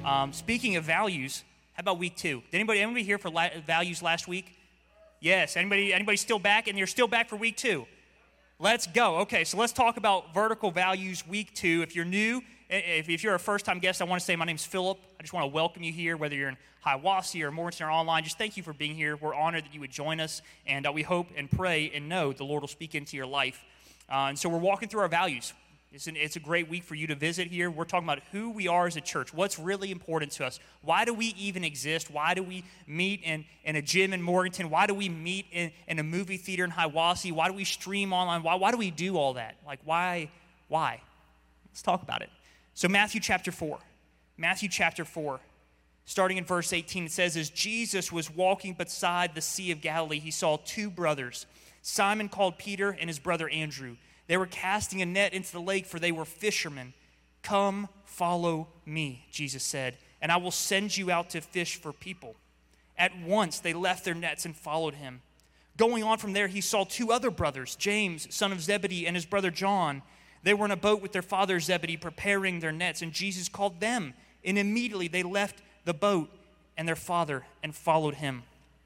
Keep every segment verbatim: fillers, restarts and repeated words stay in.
Um, speaking of values, how about week two? Did anybody, anybody here for la- values last week? Yes. Anybody, anybody still back? And you're still back for week two? Let's go. Okay, so let's talk about vertical values week two. If you're new, if, if you're a first-time guest, I want to say my name's Philip. I just want to welcome you here, whether you're in Hiawassee or Morganton or online. Just thank you for being here. We're honored that you would join us, and uh, we hope and pray and know the Lord will speak into your life. Uh, and so we're walking through our values. It's, an, it's a great week for you to visit here. We're talking about who we are as a church, what's really important to us. Why do we even exist? Why do we meet in, in a gym in Morganton? Why do we meet in, in a movie theater in Hiawassee? Why do we stream online? Why, why do we do all that? Like, why? Why? Let's talk about it. So Matthew chapter four. Matthew chapter four. Starting in verse eighteen, it says, as Jesus was walking beside the Sea of Galilee, he saw two brothers, Simon called Peter and his brother Andrew. They were casting a net into the lake, for they were fishermen. Come, follow me, Jesus said, and I will send you out to fish for people. At once they left their nets and followed him. Going on from there, he saw two other brothers, James, son of Zebedee, and his brother John. They were in a boat with their father Zebedee, preparing their nets, and Jesus called them. And immediately they left the boat and their father and followed him.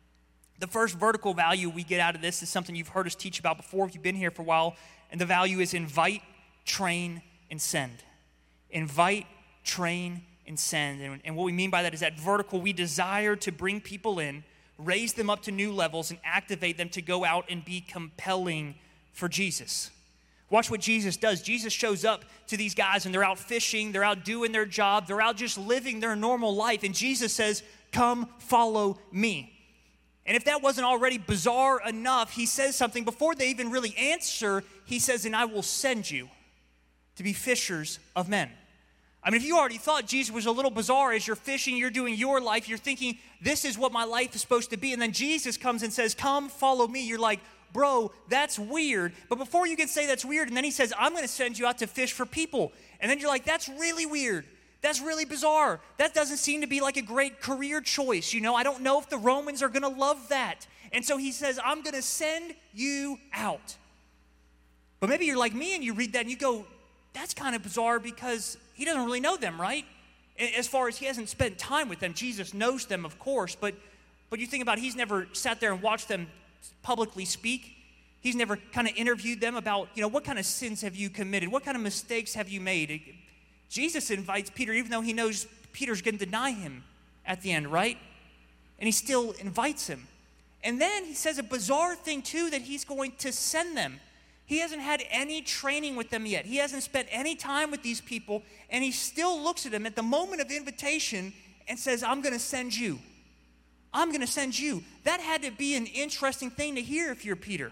The first vertical value we get out of this is something you've heard us teach about before if you've been here for a while. And the value is invite, train, and send. Invite, train, and send. And, and what we mean by that is that vertical, we desire to bring people in, raise them up to new levels, and activate them to go out and be compelling for Jesus. Watch what Jesus does. Jesus shows up to these guys, and they're out fishing, they're out doing their job, they're out just living their normal life. And Jesus says, come follow me. And if that wasn't already bizarre enough, he says something before they even really answer. He says, and I will send you to be fishers of men. I mean, if you already thought Jesus was a little bizarre as you're fishing, you're doing your life, you're thinking, this is what my life is supposed to be. And then Jesus comes and says, come follow me. You're like, bro, that's weird. But before you can say that's weird, and then he says, I'm going to send you out to fish for people. And then you're like, that's really weird. That's really bizarre. That doesn't seem to be like a great career choice. You know, I don't know if the Romans are going to love that. And so he says, I'm going to send you out. But maybe you're like me and you read that and you go, that's kind of bizarre because he doesn't really know them, right? As far as he hasn't spent time with them. Jesus knows them, of course. But, but you think about he's never sat there and watched them publicly speak. He's never kind of interviewed them about, you know, what kind of sins have you committed? What kind of mistakes have you made? Jesus invites Peter, even though he knows Peter's going to deny him at the end, right? And he still invites him. And then he says a bizarre thing, too, that he's going to send them. He hasn't had any training with them yet. He hasn't spent any time with these people, and he still looks at them at the moment of invitation and says, I'm going to send you. I'm going to send you. That had to be an interesting thing to hear if you're Peter.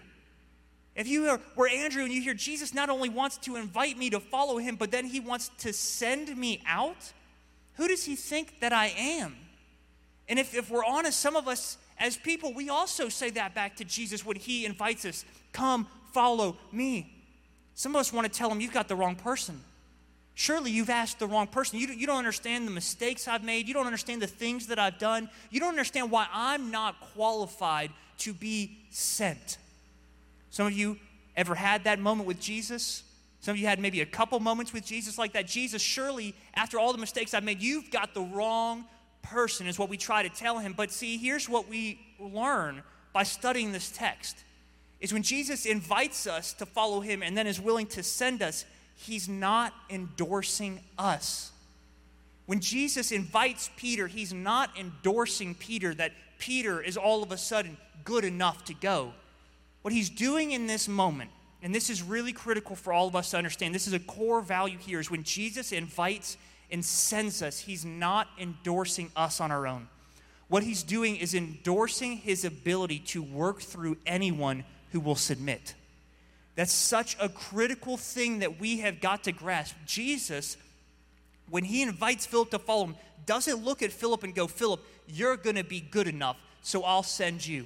If you were Andrew and you hear Jesus not only wants to invite me to follow him, but then he wants to send me out, who does he think that I am? And if, if we're honest, some of us as people, we also say that back to Jesus when he invites us, come follow me. Some of us want to tell him, you've got the wrong person. Surely you've asked the wrong person. You, you don't understand the mistakes I've made. You don't understand the things that I've done. You don't understand why I'm not qualified to be sent. Some of you ever had that moment with Jesus? Some of you had maybe a couple moments with Jesus like that. Jesus, surely, after all the mistakes I've made, you've got the wrong person, is what we try to tell him. But see, here's what we learn by studying this text, is when Jesus invites us to follow him and then is willing to send us, he's not endorsing us. When Jesus invites Peter, he's not endorsing Peter that Peter is all of a sudden good enough to go. What he's doing in this moment, and this is really critical for all of us to understand, this is a core value here, is when Jesus invites and sends us, he's not endorsing us on our own. What he's doing is endorsing his ability to work through anyone who will submit. That's such a critical thing that we have got to grasp. Jesus, when he invites Philip to follow him, doesn't look at Philip and go, Philip, you're going to be good enough, so I'll send you.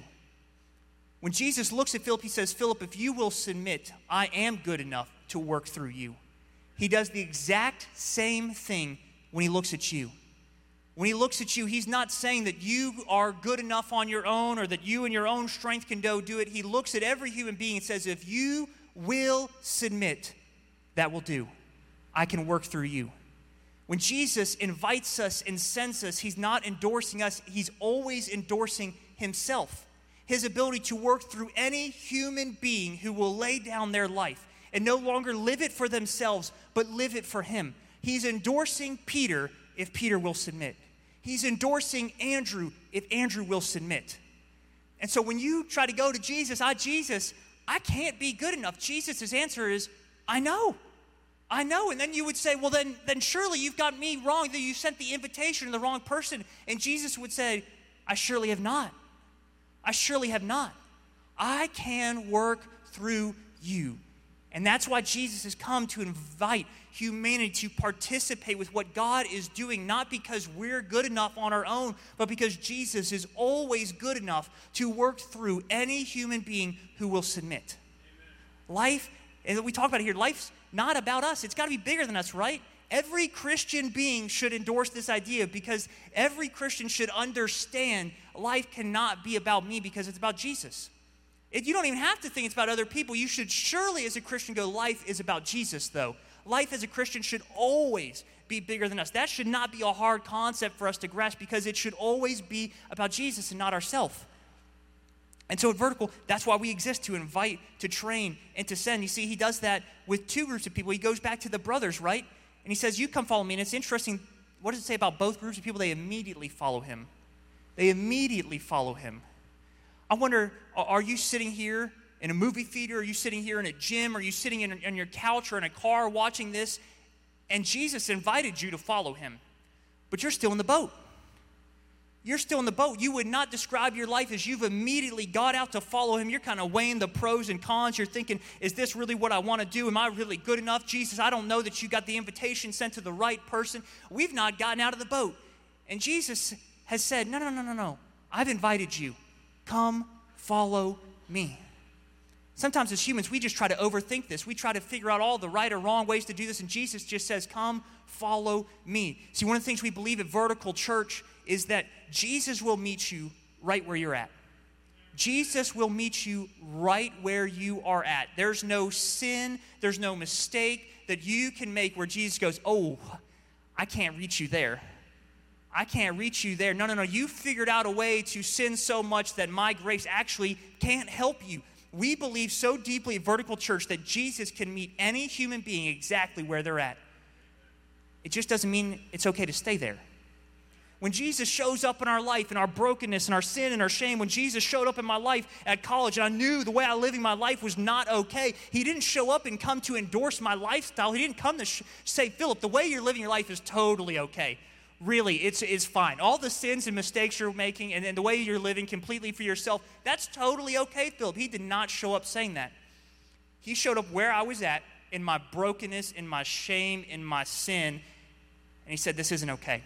When Jesus looks at Philip, he says, Philip, if you will submit, I am good enough to work through you. He does the exact same thing when he looks at you. When he looks at you, he's not saying that you are good enough on your own or that you in your own strength can go do it. He looks at every human being and says, if you will submit, that will do. I can work through you. When Jesus invites us and sends us, he's not endorsing us, he's always endorsing himself. His ability to work through any human being who will lay down their life and no longer live it for themselves, but live it for him. He's endorsing Peter if Peter will submit. He's endorsing Andrew if Andrew will submit. And so when you try to go to Jesus, I, Jesus, I can't be good enough. Jesus' answer is, I know. I know. And then you would say, well, then, then surely you've got me wrong, that you sent the invitation to the wrong person. And Jesus would say, I surely have not. I surely have not. I can work through you. And that's why Jesus has come to invite humanity to participate with what God is doing, not because we're good enough on our own, but because Jesus is always good enough to work through any human being who will submit. Amen. Life, and we talk about it here, life's not about us. It's got to be bigger than us, right? Every Christian being should endorse this idea, because every Christian should understand life cannot be about me because it's about Jesus. It, you don't even have to think it's about other people. You should surely, as a Christian, go, life is about Jesus, though. Life as a Christian should always be bigger than us. That should not be a hard concept for us to grasp, because it should always be about Jesus and not ourselves. And so at Vertical, that's why we exist, to invite, to train, and to send. You see, he does that with two groups of people. He goes back to the brothers, right? And he says, you come follow me. And it's interesting, what does it say about both groups of people? They immediately follow him. They immediately follow him. I wonder, are you sitting here in a movie theater? Are you sitting here in a gym? Are you sitting in, in your couch or in a car watching this? And Jesus invited you to follow him, but you're still in the boat. You're still in the boat. You would not describe your life as you've immediately got out to follow him. You're kind of weighing the pros and cons. You're thinking, is this really what I want to do? Am I really good enough? Jesus, I don't know that you got the invitation sent to the right person. We've not gotten out of the boat. And Jesus has said, no, no, no, no, no. I've invited you. Come follow me. Sometimes as humans, we just try to overthink this. We try to figure out all the right or wrong ways to do this, and Jesus just says, come follow me. See, one of the things we believe at Vertical Church is that Jesus will meet you right where you're at. Jesus will meet you right where you are at. There's no sin, there's no mistake that you can make where Jesus goes, oh, I can't reach you there. I can't reach you there. No, no, no. You figured out a way to sin so much that my grace actually can't help you. We believe so deeply at Vertical Church that Jesus can meet any human being exactly where they're at. It just doesn't mean it's okay to stay there. When Jesus shows up in our life, in our brokenness, in our sin, and our shame, when Jesus showed up in my life at college and I knew the way I was living my life was not okay, he didn't show up and come to endorse my lifestyle. He didn't come to sh- say, Philip, the way you're living your life is totally okay. Really, it's, it's fine. All the sins and mistakes you're making and, and the way you're living completely for yourself, that's totally okay, Philip. He did not show up saying that. He showed up where I was at, in my brokenness, in my shame, in my sin, and he said, this isn't okay.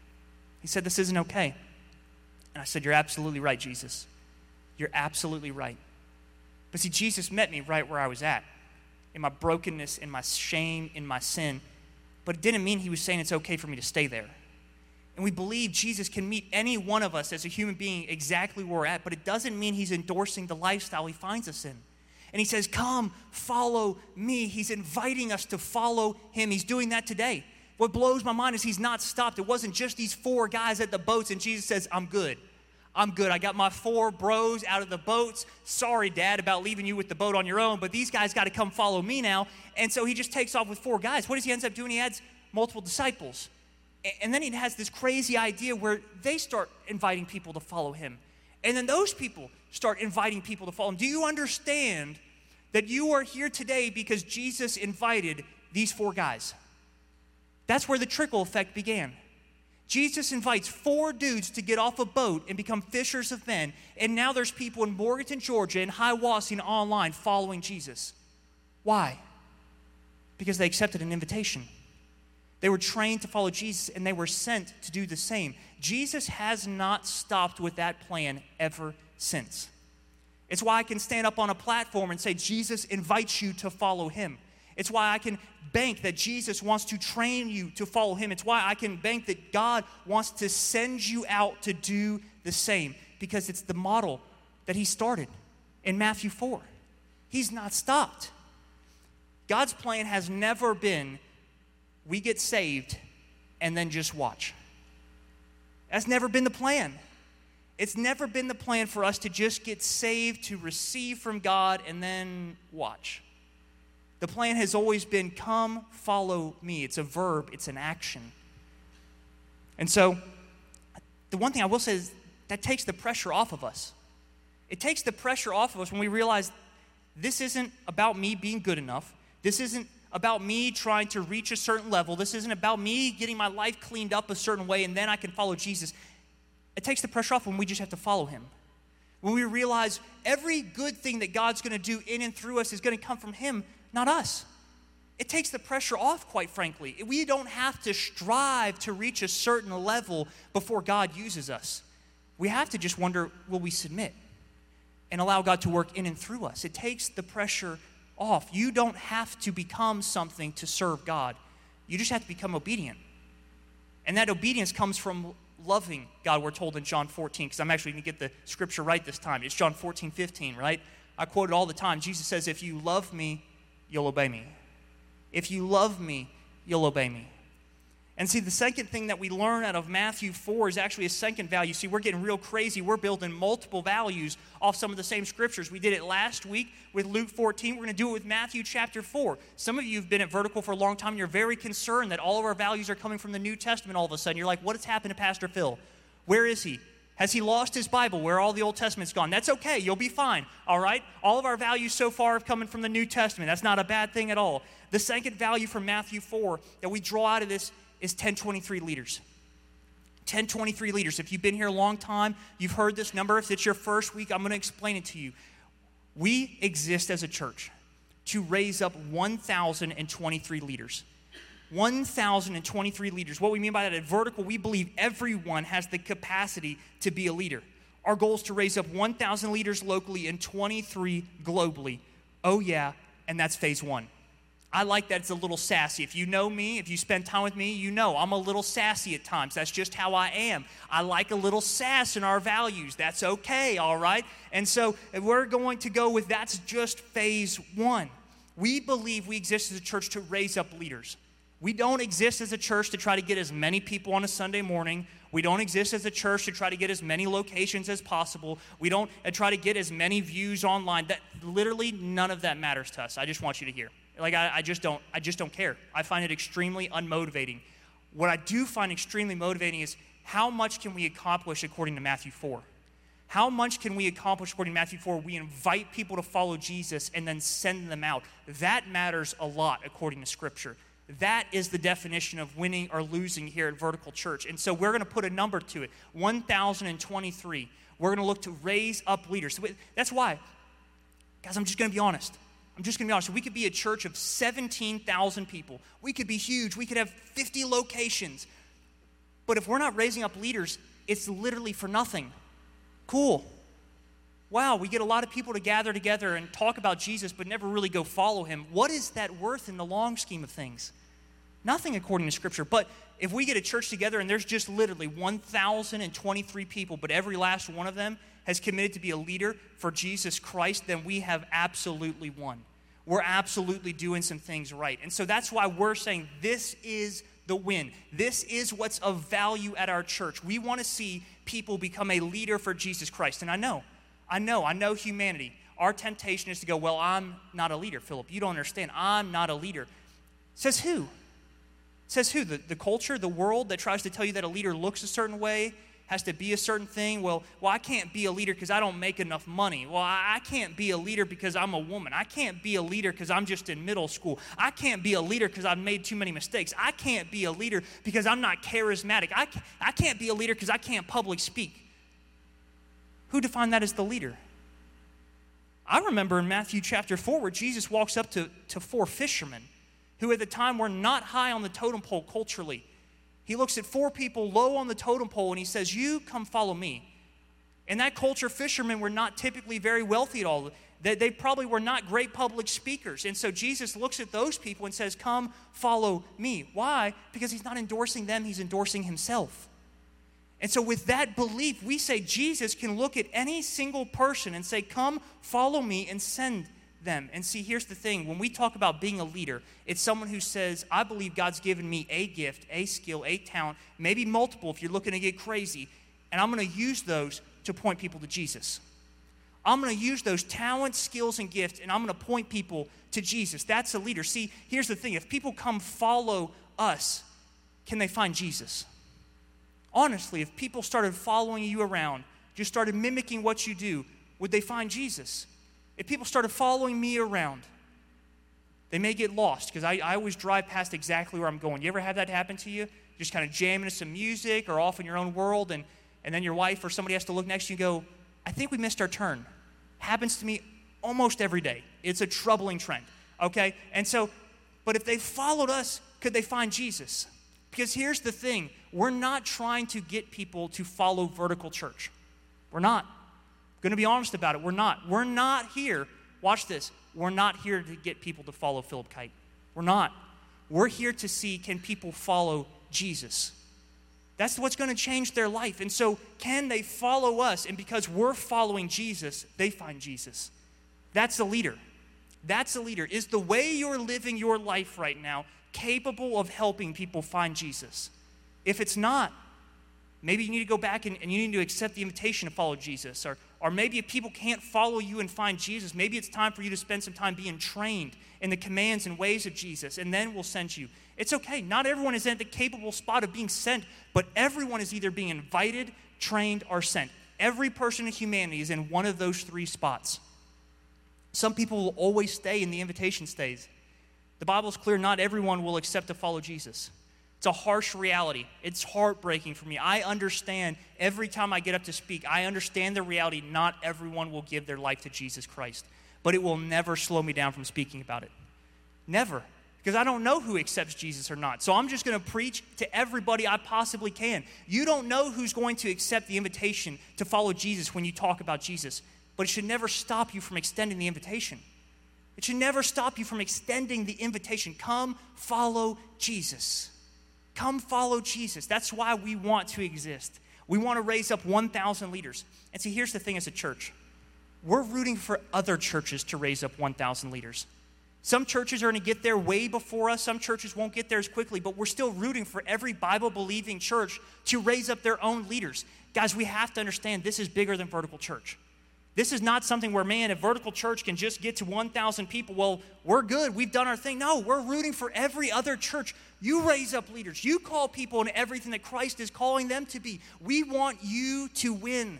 He said, this isn't okay. And I said, you're absolutely right, Jesus. You're absolutely right. But see, Jesus met me right where I was at, in my brokenness, in my shame, in my sin. But it didn't mean he was saying it's okay for me to stay there. And we believe Jesus can meet any one of us as a human being exactly where we're at, but it doesn't mean he's endorsing the lifestyle he finds us in. And he says, come, follow me. He's inviting us to follow him. He's doing that today. What blows my mind is he's not stopped. It wasn't just these four guys at the boats, and Jesus says, I'm good. I'm good. I got my four bros out of the boats. Sorry, Dad, about leaving you with the boat on your own, but these guys got to come follow me now. And so he just takes off with four guys. What does he end up doing? He adds multiple disciples. And then he has this crazy idea where they start inviting people to follow him. And then those people start inviting people to follow him. Do you understand that you are here today because Jesus invited these four guys? That's where the trickle effect began. Jesus invites four dudes to get off a boat and become fishers of men. And now there's people in Morganton, Georgia, and Hiawassee and online following Jesus. Why? Because they accepted an invitation. They were trained to follow Jesus, and they were sent to do the same. Jesus has not stopped with that plan ever since. It's why I can stand up on a platform and say, Jesus invites you to follow him. It's why I can bank that Jesus wants to train you to follow him. It's why I can bank that God wants to send you out to do the same, because it's the model that he started in Matthew four. He's not stopped. God's plan has never been, we get saved, and then just watch. That's never been the plan. It's never been the plan for us to just get saved, to receive from God, and then watch. The plan has always been, come, follow me. It's a verb. It's an action. And so, the one thing I will say is that takes the pressure off of us. It takes the pressure off of us when we realize this isn't about me being good enough. This isn't about me trying to reach a certain level. This isn't about me getting my life cleaned up a certain way and then I can follow Jesus. It takes the pressure off when we just have to follow him. When we realize every good thing that God's going to do in and through us is going to come from him, not us. It takes the pressure off, quite frankly. We don't have to strive to reach a certain level before God uses us. We have to just wonder, will we submit and allow God to work in and through us? It takes the pressure off. You don't have to become something to serve God. You just have to become obedient. And that obedience comes from loving God, we're told in John fourteen, because I'm actually going to get the scripture right this time. It's John fourteen fifteen, right? I quote it all the time. Jesus says, if you love me, you'll obey me. If you love me, you'll obey me. And see, the second thing that we learn out of Matthew four is actually a second value. See, we're getting real crazy. We're building multiple values off some of the same scriptures. We did it last week with Luke fourteen. We're going to do it with Matthew chapter four. Some of you have been at Vertical for a long time. You're very concerned that all of our values are coming from the New Testament all of a sudden. You're like, what has happened to Pastor Phil? Where is he? Has he lost his Bible where all the Old Testament's gone? That's okay. You'll be fine, all right? All of our values so far have come from the New Testament. That's not a bad thing at all. The second value from Matthew four that we draw out of this is ten twenty-three leaders. ten twenty-three leaders. If you've been here a long time, you've heard this number. If it's your first week, I'm going to explain it to you. We exist as a church to raise up one thousand twenty-three leaders. one thousand twenty-three leaders. What we mean by that at Vertical, we believe everyone has the capacity to be a leader. Our goal is to raise up one thousand leaders locally and twenty-three globally. Oh yeah, and that's phase one. I like that it's a little sassy. If you know me, if you spend time with me, you know I'm a little sassy at times. That's just how I am. I like a little sass in our values. That's okay, all right? And so we're going to go with that's just phase one. We believe we exist as a church to raise up leaders. We don't exist as a church to try to get as many people on a Sunday morning. We don't exist as a church to try to get as many locations as possible. We don't try to get as many views online. That literally none of that matters to us. I just want you to hear. Like, I, I just don't, I just don't care. I find it extremely unmotivating. What I do find extremely motivating is how much can we accomplish according to Matthew four? How much can we accomplish according to Matthew four? We invite people to follow Jesus and then send them out. That matters a lot according to Scripture. That is the definition of winning or losing here at Vertical Church. And so we're going to put a number to it, one thousand twenty-three. We're going to look to raise up leaders. So that's why, guys, I'm just going to be honest. I'm just going to be honest. We could be a church of seventeen thousand people. We could be huge. We could have fifty locations. But if we're not raising up leaders, it's literally for nothing. Cool. Wow, we get a lot of people to gather together and talk about Jesus but never really go follow him. What is that worth in the long scheme of things? Nothing according to Scripture. But if we get a church together and there's just literally one thousand twenty-three people, but every last one of them has committed to be a leader for Jesus Christ, then we have absolutely won. We're absolutely doing some things right. And so that's why we're saying this is the win. This is what's of value at our church. We want to see people become a leader for Jesus Christ. And I know, I know, I know humanity. Our temptation is to go, well, I'm not a leader, Philip. You don't understand. I'm not a leader. Says who? Says who? The, the culture, the world that tries to tell you that a leader looks a certain way, has to be a certain thing. Well, well, I can't be a leader because I don't make enough money. Well, I, I can't be a leader because I'm a woman. I can't be a leader because I'm just in middle school. I can't be a leader because I've made too many mistakes. I can't be a leader because I'm not charismatic. I, I can't be a leader because I can't public speak. Who defined that as the leader? I remember in Matthew chapter four where Jesus walks up to, to four fishermen who at the time were not high on the totem pole culturally. He looks at four people low on the totem pole and he says, you come follow me. In that culture, fishermen were not typically very wealthy at all. They, they probably were not great public speakers. And so Jesus looks at those people and says, come follow me. Why? Because he's not endorsing them, he's endorsing himself. And so with that belief, we say Jesus can look at any single person and say, come follow me and send them. And see, here's the thing. When we talk about being a leader, it's someone who says, I believe God's given me a gift, a skill, a talent, maybe multiple if you're looking to get crazy, and I'm going to use those to point people to Jesus. I'm going to use those talents, skills, and gifts, and I'm going to point people to Jesus. That's a leader. See, here's the thing. If people come follow us, can they find Jesus? Honestly, if people started following you around, just started mimicking what you do, would they find Jesus? If people started following me around, they may get lost because I, I always drive past exactly where I'm going. You ever have that happen to you? Just kind of jamming to some music or off in your own world, and, and then your wife or somebody has to look next to you and go, I think we missed our turn. Happens to me almost every day. It's a troubling trend, okay? And so, but if they followed us, could they find Jesus? Because here's the thing. We're not trying to get people to follow vertical church. We're not. Going to be honest about it. We're not. We're not here. Watch this. We're not here to get people to follow Philip Kite. We're not. We're here to see, can people follow Jesus? That's what's going to change their life. And so can they follow us? And because we're following Jesus, they find Jesus. That's the leader. That's the leader. Is the way you're living your life right now capable of helping people find Jesus? If it's not, maybe you need to go back and, and you need to accept the invitation to follow Jesus. Or, or maybe if people can't follow you and find Jesus, maybe it's time for you to spend some time being trained in the commands and ways of Jesus, and then we'll send you. It's okay. Not everyone is at the capable spot of being sent, but everyone is either being invited, trained, or sent. Every person in humanity is in one of those three spots. Some people will always stay in the invitation stage. The Bible's clear, not everyone will accept to follow Jesus. It's a harsh reality. It's heartbreaking for me. I understand every time I get up to speak, I understand the reality not everyone will give their life to Jesus Christ. But it will never slow me down from speaking about it. Never. Because I don't know who accepts Jesus or not. So I'm just going to preach to everybody I possibly can. You don't know who's going to accept the invitation to follow Jesus when you talk about Jesus. But it should never stop you from extending the invitation. It should never stop you from extending the invitation. Come follow Jesus. Come follow Jesus. That's why we want to exist. We want to raise up one thousand leaders. And see, here's the thing as a church. We're rooting for other churches to raise up one thousand leaders. Some churches are going to get there way before us. Some churches won't get there as quickly, but we're still rooting for every Bible-believing church to raise up their own leaders. Guys, we have to understand this is bigger than vertical church. This is not something where, man, if vertical church can just get to one thousand people, well, we're good. We've done our thing. No, we're rooting for every other church. You raise up leaders. You call people in everything that Christ is calling them to be. We want you to win.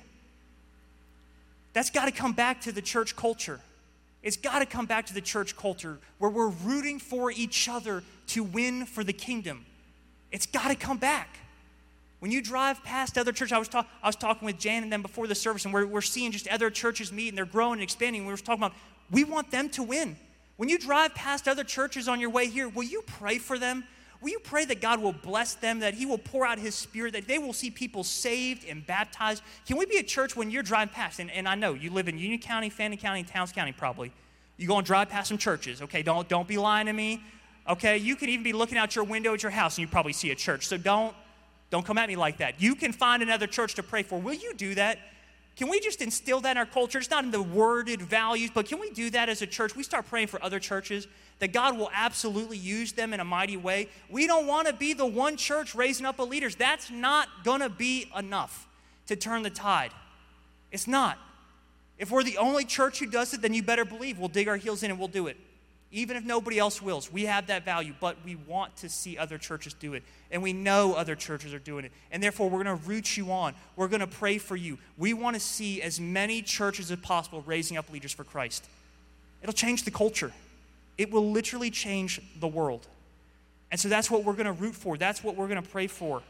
That's got to come back to the church culture. It's got to come back to the church culture where we're rooting for each other to win for the kingdom. It's got to come back. When you drive past other churches, I was, talk, I was talking with Jan and them before the service, and we're, we're seeing just other churches meet, and they're growing and expanding. We were talking about, we want them to win. When you drive past other churches on your way here, will you pray for them? Will you pray that God will bless them, that he will pour out his spirit, that they will see people saved and baptized? Can we be a church when you're driving past? And, and I know you live in Union County, Fannin County, Towns County probably. You go and drive past some churches, okay? Don't, don't be lying to me, okay? You could even be looking out your window at your house and you probably see a church. So don't, don't come at me like that. You can find another church to pray for. Will you do that? Can we just instill that in our culture? It's not in the worded values, but can we do that as a church? We start praying for other churches, that God will absolutely use them in a mighty way. We don't want to be the one church raising up a leaders. That's not going to be enough to turn the tide. It's not. If we're the only church who does it, then you better believe we'll dig our heels in and we'll do it. Even if nobody else wills, we have that value, but we want to see other churches do it. And we know other churches are doing it. And therefore, we're going to root you on. We're going to pray for you. We want to see as many churches as possible raising up leaders for Christ. It'll change the culture. It will literally change the world. And so that's what we're going to root for. That's what we're going to pray for.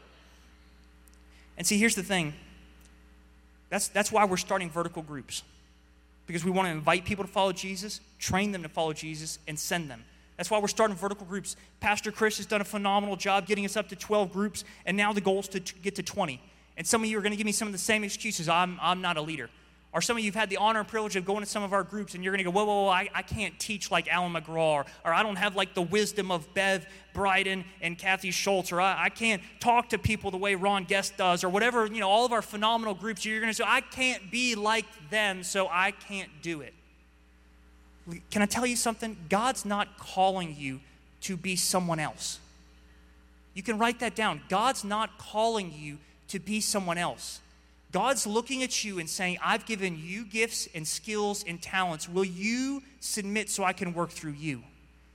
And see, here's the thing. That's, that's why we're starting vertical groups. Because we want to invite people to follow Jesus, train them to follow Jesus, and send them. That's why we're starting vertical groups. Pastor Chris has done a phenomenal job getting us up to twelve groups, and now the goal is to t- get to twenty. And some of you are going to give me some of the same excuses. I'm, I'm not a leader. Or some of you have had the honor and privilege of going to some of our groups, and you're going to go, whoa, whoa, whoa, I, I can't teach like Alan McGraw, or, or I don't have like the wisdom of Bev Bryden and Kathy Schultz, or I, I can't talk to people the way Ron Guest does, or whatever, you know, all of our phenomenal groups. You're going to say, I can't be like them, so I can't do it. Can I tell you something? God's not calling you to be someone else. You can write that down. God's not calling you to be someone else. God's looking at you and saying, I've given you gifts and skills and talents. Will you submit so I can work through you?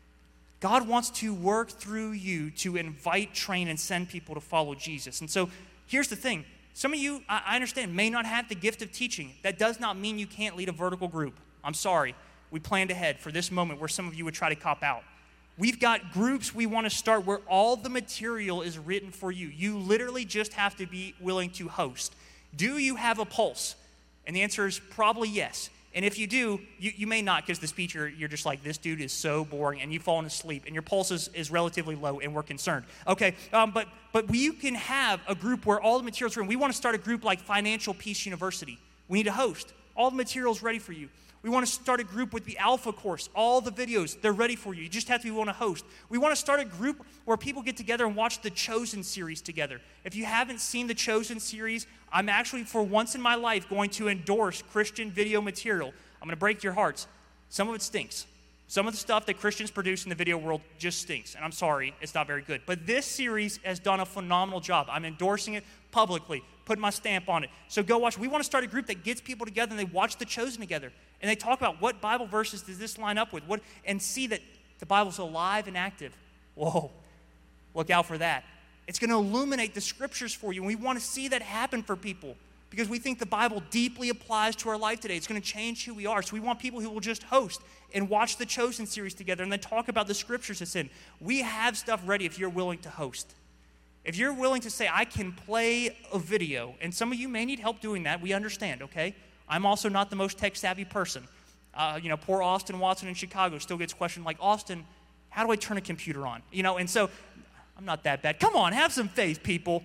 God wants to work through you to invite, train, and send people to follow Jesus. And so here's the thing. Some of you, I understand, may not have the gift of teaching. That does not mean you can't lead a vertical group. I'm sorry. We planned ahead for this moment where some of you would try to cop out. We've got groups we want to start where all the material is written for you. You literally just have to be willing to host. Do you have a pulse? And the answer is probably yes. And if you do, you, you may not, because the speaker, you're just like, this dude is so boring, and you've fallen asleep, and your pulse is, is relatively low, and we're concerned. Okay, um, but but you can have a group where all the materials are in. We want to start a group like Financial Peace University. We need a host. All the materials ready for you. We want to start a group with the Alpha course. All the videos, they're ready for you. You just have to be willing to host. We want to start a group where people get together and watch the Chosen series together. If you haven't seen the Chosen series, I'm actually, for once in my life, going to endorse Christian video material. I'm going to break your hearts. Some of it stinks. Some of the stuff that Christians produce in the video world just stinks. And I'm sorry, it's not very good. But this series has done a phenomenal job. I'm endorsing it publicly, putting my stamp on it. So go watch. We want to start a group that gets people together and they watch the Chosen together. And they talk about what Bible verses does this line up with, what, and see that the Bible's alive and active. Whoa, look out for that. It's going to illuminate the scriptures for you. And we want to see that happen for people because we think the Bible deeply applies to our life today. It's going to change who we are. So we want people who will just host and watch the Chosen series together and then talk about the scriptures it's in. We have stuff ready if you're willing to host. If you're willing to say, I can play a video, and some of you may need help doing that, we understand, okay? I'm also not the most tech-savvy person. Uh, you know, poor Austin Watson in Chicago still gets questioned like, Austin, how do I turn a computer on? You know, and so I'm not that bad. Come on, have some faith, people.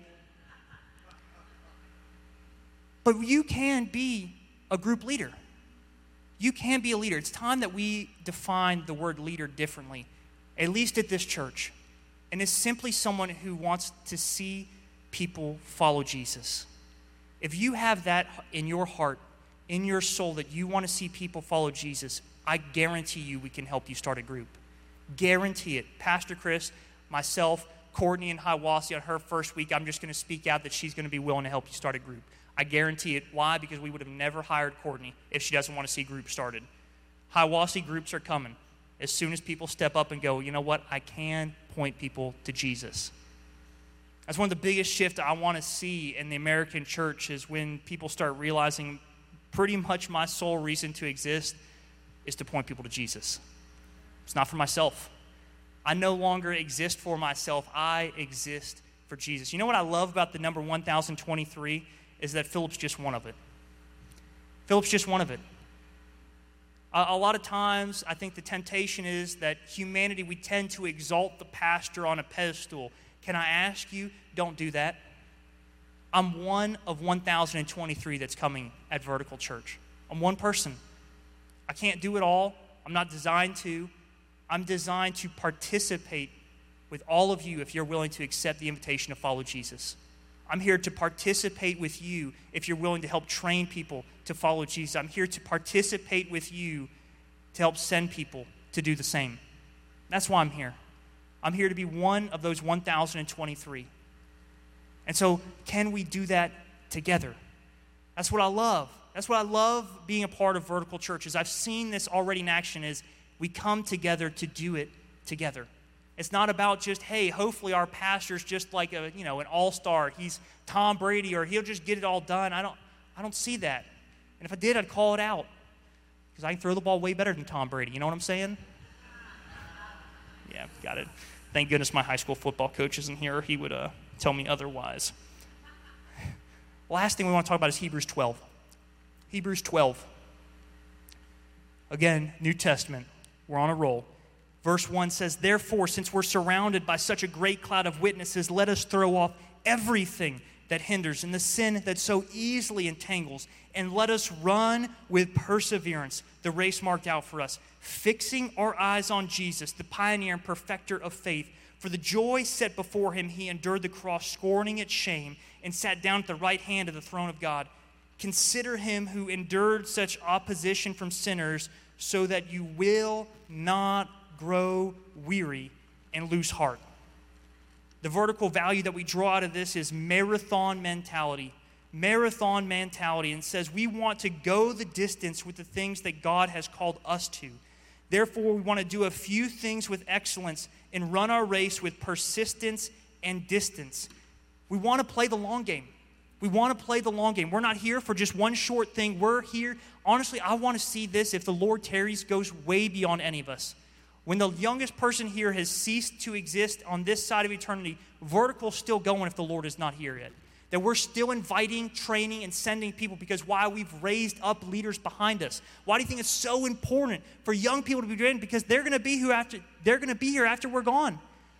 But you can be a group leader. You can be a leader. It's time that we define the word leader differently, at least at this church. And it's simply someone who wants to see people follow Jesus. If you have that in your heart, in your soul, that you want to see people follow Jesus, I guarantee you we can help you start a group. Guarantee it. Pastor Chris, myself, Courtney, and Hiawassee, on her first week, I'm just going to speak out that she's going to be willing to help you start a group. I guarantee it. Why? Because we would have never hired Courtney if she doesn't want to see groups started. Hiawassee groups are coming. As soon as people step up and go, you know what, I can point people to Jesus. That's one of the biggest shifts I want to see in the American church is when people start realizing pretty much my sole reason to exist is to point people to Jesus. It's not for myself. I no longer exist for myself. I exist for Jesus. You know what I love about the number one thousand twenty-three is that Philip's just one of it. Philip's just one of it. A, a lot of times, I think the temptation is that humanity, we tend to exalt the pastor on a pedestal. Can I ask you, don't do that. I'm one of one thousand twenty-three that's coming at Vertical Church. I'm one person. I can't do it all. I'm not designed to. I'm designed to participate with all of you if you're willing to accept the invitation to follow Jesus. I'm here to participate with you if you're willing to help train people to follow Jesus. I'm here to participate with you to help send people to do the same. That's why I'm here. I'm here to be one of those one thousand twenty-three. And so, can we do that together? That's what I love. That's what I love being a part of Vertical Church is I've seen this already in action is we come together to do it together. It's not about just, hey, hopefully our pastor's just like a, you know, an all-star. He's Tom Brady or he'll just get it all done. I don't I don't see that. And if I did, I'd call it out. Because I can throw the ball way better than Tom Brady. You know what I'm saying? Yeah, got it. Thank goodness my high school football coach isn't here. He would uh, tell me otherwise. Last thing we want to talk about is Hebrews twelve. Hebrews twelve. Again, New Testament. We're on a roll. Verse one says, therefore, since we're surrounded by such a great cloud of witnesses, let us throw off everything that hinders and the sin that so easily entangles, and let us run with perseverance the race marked out for us, fixing our eyes on Jesus, the pioneer and perfecter of faith. For the joy set before him, he endured the cross, scorning its shame, and sat down at the right hand of the throne of God. Consider him who endured such opposition from sinners, so that you will not grow weary and lose heart. The vertical value that we draw out of this is marathon mentality. Marathon mentality, and says we want to go the distance with the things that God has called us to. Therefore, we want to do a few things with excellence and run our race with persistence and distance. We want to play the long game. We want to play the long game. We're not here for just one short thing. We're here. Honestly, I want to see this, if the Lord tarries, goes way beyond any of us. When the youngest person here has ceased to exist on this side of eternity, vertical's still going if the Lord is not here yet. That we're still inviting, training, and sending people, because why? We've raised up leaders behind us. Why do you think it's so important for young people to be trained? Because they're going to be who after they're going to be here after we're gone.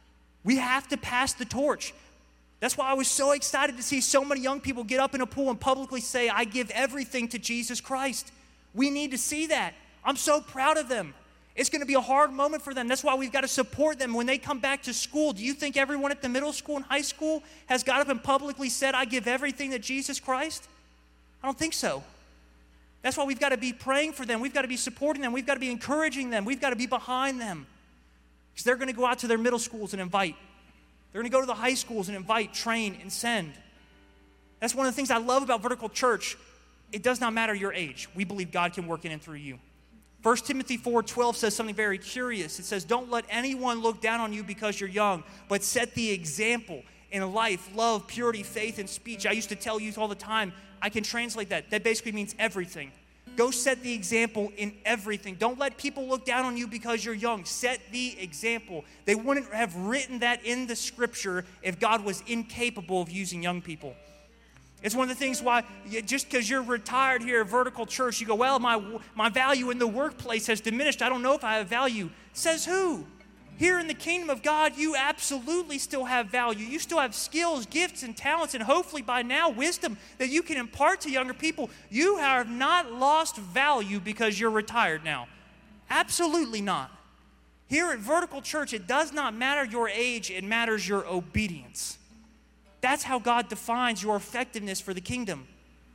We have to pass the torch. That's why I was so excited to see so many young people get up in a pool and publicly say, I give everything to Jesus Christ. We need to see that. I'm so proud of them. It's going to be a hard moment for them. That's why we've got to support them when they come back to school. Do you think everyone at the middle school and high school has got up and publicly said, I give everything to Jesus Christ? I don't think so. That's why we've got to be praying for them. We've got to be supporting them. We've got to be encouraging them. We've got to be behind them. Because they're going to go out to their middle schools and invite. They're going to go to the high schools and invite, train, and send. That's one of the things I love about Vertical Church. It does not matter your age. We believe God can work in and through you. First Timothy four twelve says something very curious. It says, don't let anyone look down on you because you're young, but set the example in life, love, purity, faith, and speech. I used to tell youth all the time, I can translate that. That basically means everything. Go set the example in everything. Don't let people look down on you because you're young. Set the example. They wouldn't have written that in the scripture if God was incapable of using young people. It's one of the things why, just because you're retired here at Vertical Church, you go, well, my, my value in the workplace has diminished. I don't know if I have value. Says who? Here in the kingdom of God, you absolutely still have value. You still have skills, gifts, and talents, and hopefully by now, wisdom that you can impart to younger people. You have not lost value because you're retired now. Absolutely not. Here at Vertical Church, it does not matter your age. It matters your obedience. That's how God defines your effectiveness for the kingdom.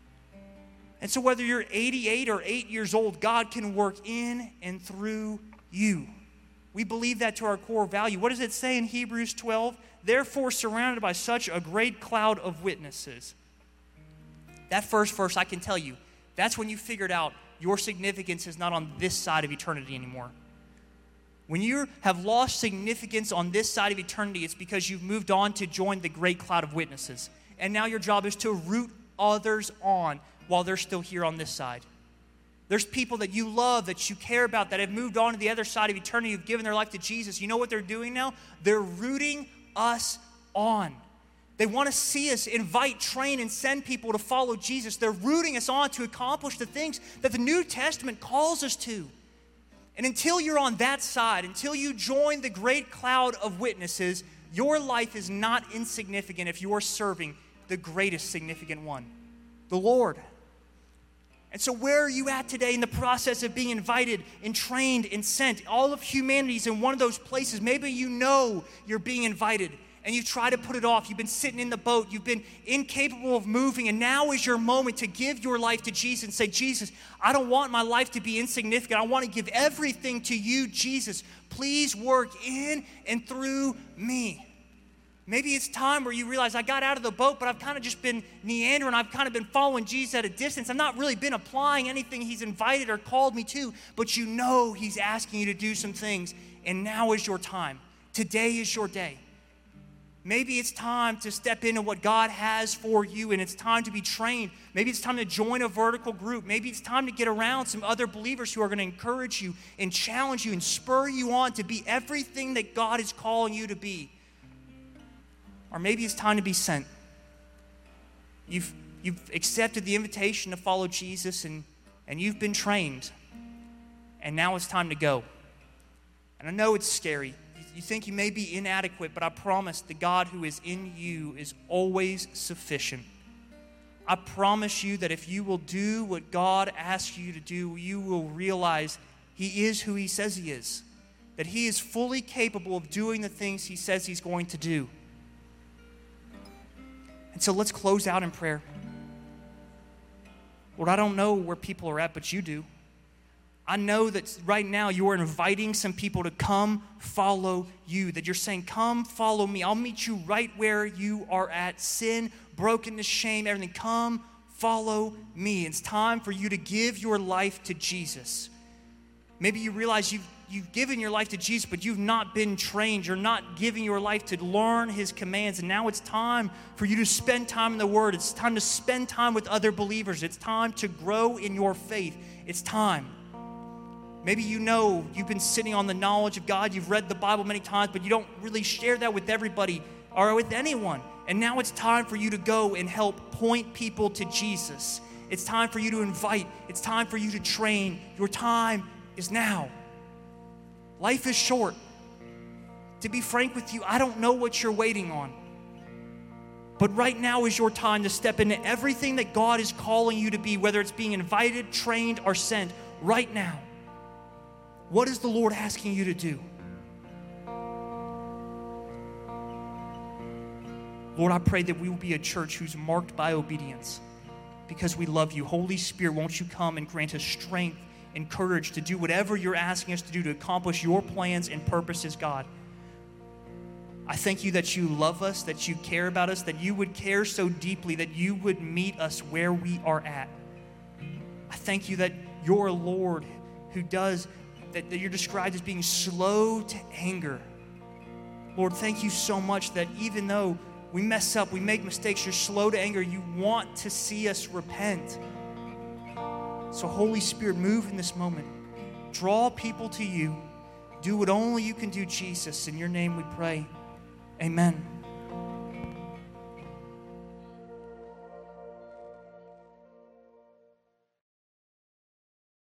And so whether you're eighty-eight or eight years old, God can work in and through you. We believe that to our core value. What does it say in Hebrews twelve? Therefore, surrounded by such a great cloud of witnesses. That first verse, I can tell you, that's when you figured out your significance is not on this side of eternity anymore. When you have lost significance on this side of eternity, it's because you've moved on to join the great cloud of witnesses. And now your job is to root others on while they're still here on this side. There's people that you love, that you care about, that have moved on to the other side of eternity, who've given their life to Jesus. You know what they're doing now? They're rooting us on. They want to see us invite, train, and send people to follow Jesus. They're rooting us on to accomplish the things that the New Testament calls us to. And until you're on that side, until you join the great cloud of witnesses, your life is not insignificant if you are serving the greatest significant one, the Lord. And so where are you at today in the process of being invited and trained and sent? All of humanity's in one of those places. Maybe you know you're being invited and you try to put it off. You've been sitting in the boat. You've been incapable of moving. And now is your moment to give your life to Jesus and say, Jesus, I don't want my life to be insignificant. I want to give everything to you, Jesus. Please work in and through me. Maybe it's time where you realize I got out of the boat, but I've kind of just been meandering. I've kind of been following Jesus at a distance. I've not really been applying anything he's invited or called me to, but you know he's asking you to do some things. And now is your time. Today is your day. Maybe it's time to step into what God has for you, and it's time to be trained. Maybe it's time to join a vertical group. Maybe it's time to get around some other believers who are going to encourage you and challenge you and spur you on to be everything that God is calling you to be. Or maybe it's time to be sent. You've, you've accepted the invitation to follow Jesus, and, and you've been trained. And now it's time to go. And I know it's scary. You think you may be inadequate, but I promise the God who is in you is always sufficient. I promise you that if you will do what God asks you to do, you will realize he is who he says he is. That he is fully capable of doing the things he says he's going to do. And so let's close out in prayer. Lord, I don't know where people are at, but you do. I know that right now you are inviting some people to come follow you, that you're saying, come follow me. I'll meet you right where you are at. Sin, brokenness, shame, everything. Come follow me. It's time for you to give your life to Jesus. Maybe you realize you've, you've given your life to Jesus, but you've not been trained. You're not giving your life to learn his commands. And now it's time for you to spend time in the Word. It's time to spend time with other believers. It's time to grow in your faith. It's time. Maybe you know you've been sitting on the knowledge of God. You've read the Bible many times, but you don't really share that with everybody or with anyone. And now it's time for you to go and help point people to Jesus. It's time for you to invite. It's time for you to train. Your time is now. Life is short. To be frank with you, I don't know what you're waiting on. But right now is your time to step into everything that God is calling you to be, whether it's being invited, trained, or sent. Right now. What is the Lord asking you to do? Lord, I pray that we will be a church who's marked by obedience because we love you. Holy Spirit, won't you come and grant us strength and courage to do whatever you're asking us to do to accomplish your plans and purposes, God. I thank you that you love us, that you care about us, that you would care so deeply, that you would meet us where we are at. I thank you that you're a Lord who does, that, that you're described as being slow to anger. Lord, thank you so much that even though we mess up, we make mistakes, you're slow to anger, you want to see us repent. So Holy Spirit, move in this moment. Draw people to you. Do what only you can do, Jesus. In your name we pray. Amen.